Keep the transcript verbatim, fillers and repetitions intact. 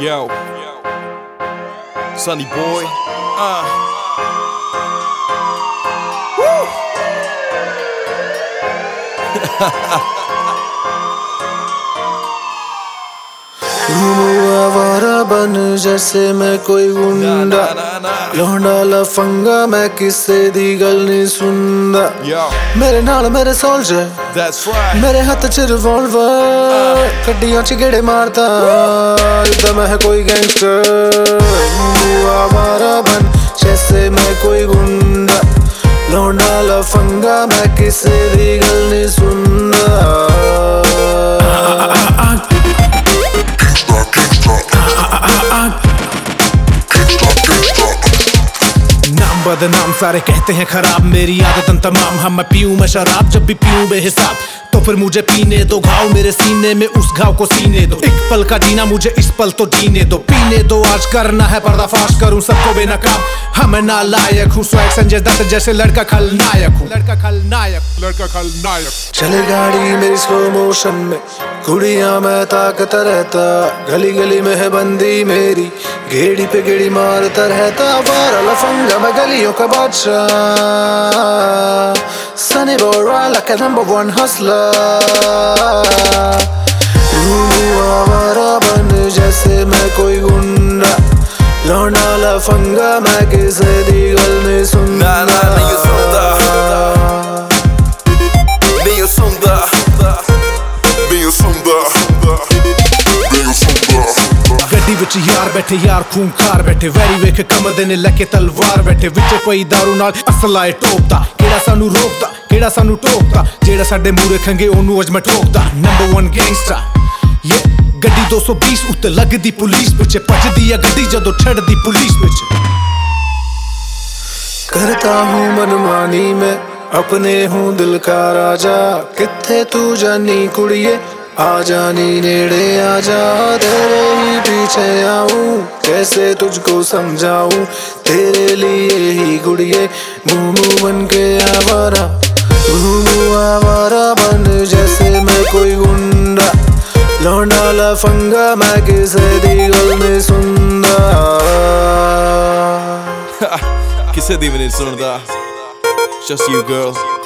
Yo, Sunny boy. Uh. Woo. आवारा बन जैसे मैं कोई गुंडा, लौंडा लफंगा मैं किसे दी गल नहीं सुनदा। मेरे नाल मेरे सोल्जर, मेरे हाथ च रिवॉल्वर, गड्डियां च गेड़े मारदा जिद्दां मैं कोई गैंगस्टर। आवारा बन जैसे मैं कोई गुंडा, लौंडा लफंगा मैं किसे दी गल नहीं सुनदा। बदनाम सारे कहते हैं खराब, मेरी आदतन तमाम। हम मैं पीऊं मैं शराब, जब भी पीऊं बेहिसाब, तो फिर मुझे पीने दो। घाव मेरे सीने में, उस घाव को सीने दो। एक पल का जीना मुझे इस पल तो जीने दो। पीने दो आज करना है पर्दाफाश, करूं सबको बेनकाब। हाँ मैं नालायक हूँ, स्वैग संजय दत्त जैसे लड़का खलनायक हूँ। लड़का खलनायक लड़का खलनायक चले गाड़ी मेरी स्लो मोशन में, कुड़ियां मैं ताकता रहता। गली गली में है बंदी मेरी, गेड़ी पे गेड़ी मारता रहता। वारा लफंगा मैं गलियों का बादशाह, सनी बोरा like a number one hustler। आवारा बन जैसे मैं कोई गुंडा, लौंडा लफंगा मैं किसे दी गल नहीं सुनदा। गड्डी विच यार बैठे, यार खूंखार बैठे। वैरी वेख कमदे ने लैके तलवार बैठे। विच कोई दारू नाल असलाए टोकदा, केड़ा सानू रोकदा, केड़ा सानू टोकदा। जेड़ा साडे मूरे खंगे ओनू अज मैं ठोकदा। नंबर वन गैंगस्टर ये गड्डी दो सौ बीस उत्ते लगदी पुलिस पिछे। भजदी है गड्डी जदों छड़दी पुलिस पिछे। करता हूँ मनमानी में, अपने हूँ दिल का राजा। कित्थे तू जानी कुड़िए, आ जानी नेड़े आजा। तेरे ही पीछे आऊं, कैसे तुझको समझाऊं। तेरे लिए ही गुड़िए, घूमू बन के आवारा। घूमू आवारा बन जैसे मैं कोई गुंडा, लौंडा लफंगा मैं किसे दी गल नहीं सुनदा। किसे दी भी नहीं सुनदा, just you girl.